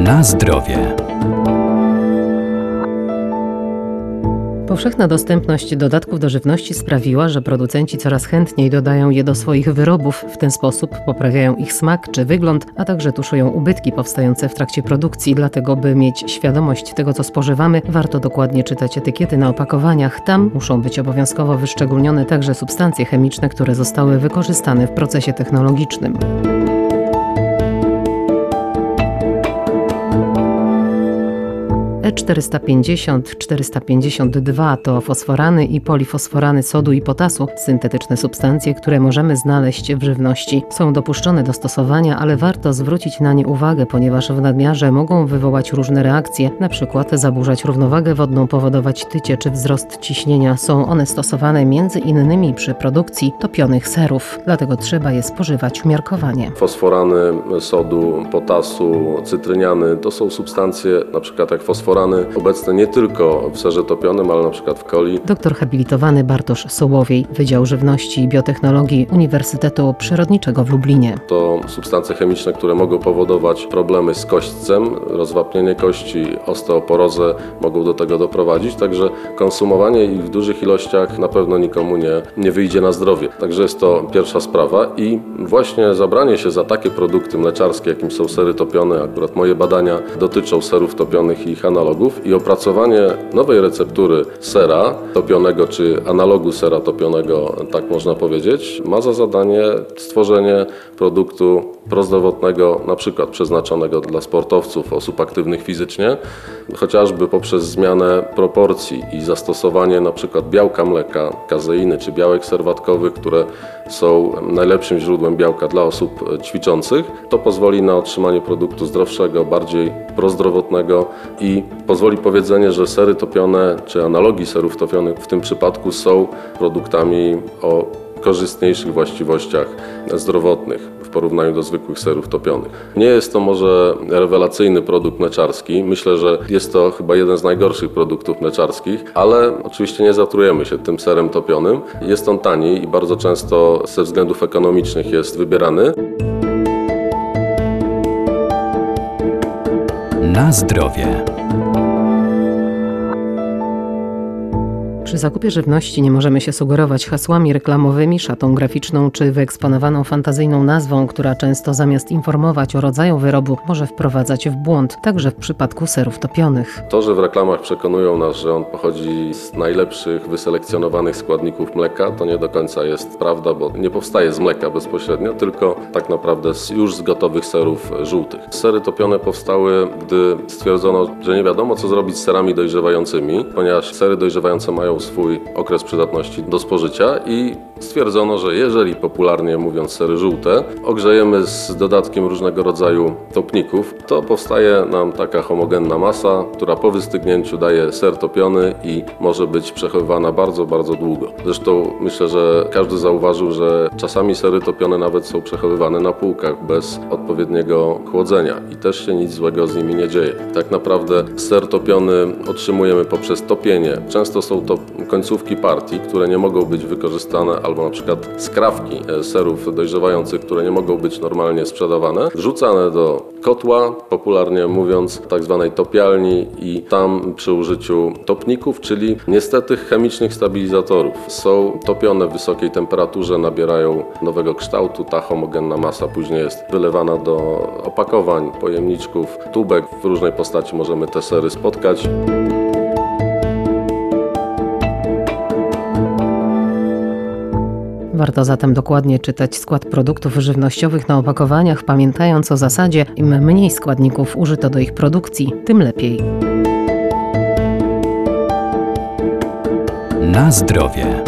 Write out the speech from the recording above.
Na zdrowie. Powszechna dostępność dodatków do żywności sprawiła, że producenci coraz chętniej dodają je do swoich wyrobów. W ten sposób poprawiają ich smak czy wygląd, a także tuszują ubytki powstające w trakcie produkcji. Dlatego, by mieć świadomość tego, co spożywamy, warto dokładnie czytać etykiety na opakowaniach. Tam muszą być obowiązkowo wyszczególnione także substancje chemiczne, które zostały wykorzystane w procesie technologicznym. E450, 452 to fosforany i polifosforany sodu i potasu, syntetyczne substancje, które możemy znaleźć w żywności. Są dopuszczone do stosowania, ale warto zwrócić na nie uwagę, ponieważ w nadmiarze mogą wywołać różne reakcje, np. zaburzać równowagę wodną, powodować tycie czy wzrost ciśnienia. Są one stosowane m.in. przy produkcji topionych serów, dlatego trzeba je spożywać umiarkowanie. Fosforany sodu, potasu, cytryniany to są substancje, np. jak fosforany, obecne nie tylko w serze topionym, ale na przykład w coli. Doktor habilitowany Bartosz Sołowiej, Wydział Żywności i Biotechnologii Uniwersytetu Przyrodniczego w Lublinie. To substancje chemiczne, które mogą powodować problemy z kośćcem, rozwapnienie kości, osteoporozę mogą do tego doprowadzić, także konsumowanie ich w dużych ilościach na pewno nikomu nie wyjdzie na zdrowie. Także jest to pierwsza sprawa i właśnie zabranie się za takie produkty mleczarskie, jakim są sery topione, akurat moje badania dotyczą serów topionych i ich analogów, i opracowanie nowej receptury sera topionego, czy analogu sera topionego, tak można powiedzieć, ma za zadanie stworzenie produktu prozdrowotnego, na przykład przeznaczonego dla sportowców, osób aktywnych fizycznie, chociażby poprzez zmianę proporcji i zastosowanie na przykład białka mleka, kazeiny czy białek serwatkowych, które są najlepszym źródłem białka dla osób ćwiczących. To pozwoli na otrzymanie produktu zdrowszego, bardziej prozdrowotnego i pozwoli powiedzenie, że sery topione czy analogi serów topionych w tym przypadku są produktami o korzystniejszych właściwościach zdrowotnych w porównaniu do zwykłych serów topionych. Nie jest to może rewelacyjny produkt mleczarski. Myślę, że jest to chyba jeden z najgorszych produktów mleczarskich, ale oczywiście nie zatrujemy się tym serem topionym. Jest on tani i bardzo często ze względów ekonomicznych jest wybierany. Na zdrowie. Przy zakupie żywności nie możemy się sugerować hasłami reklamowymi, szatą graficzną czy wyeksponowaną fantazyjną nazwą, która często zamiast informować o rodzaju wyrobu może wprowadzać w błąd, także w przypadku serów topionych. To, że w reklamach przekonują nas, że on pochodzi z najlepszych, wyselekcjonowanych składników mleka, to nie do końca jest prawda, bo nie powstaje z mleka bezpośrednio, tylko tak naprawdę już z gotowych serów żółtych. Sery topione powstały, gdy stwierdzono, że nie wiadomo, co zrobić z serami dojrzewającymi, ponieważ sery dojrzewające mają swój okres przydatności do spożycia i stwierdzono, że jeżeli, popularnie mówiąc, sery żółte ogrzejemy z dodatkiem różnego rodzaju topników, to powstaje nam taka homogenna masa, która po wystygnięciu daje ser topiony i może być przechowywana bardzo, bardzo długo. Zresztą myślę, że każdy zauważył, że czasami sery topione nawet są przechowywane na półkach bez odpowiedniego chłodzenia i też się nic złego z nimi nie dzieje. Tak naprawdę ser topiony otrzymujemy poprzez topienie. Często są to końcówki partii, które nie mogą być wykorzystane, albo na przykład skrawki serów dojrzewających, które nie mogą być normalnie sprzedawane, wrzucane do kotła, popularnie mówiąc, tak zwanej topialni i tam przy użyciu topników, czyli niestety chemicznych stabilizatorów, są topione w wysokiej temperaturze, nabierają nowego kształtu, ta homogenna masa później jest wylewana do opakowań, pojemniczków, tubek, w różnej postaci możemy te sery spotkać. Warto zatem dokładnie czytać skład produktów żywnościowych na opakowaniach, pamiętając o zasadzie, im mniej składników użyto do ich produkcji, tym lepiej. Na zdrowie.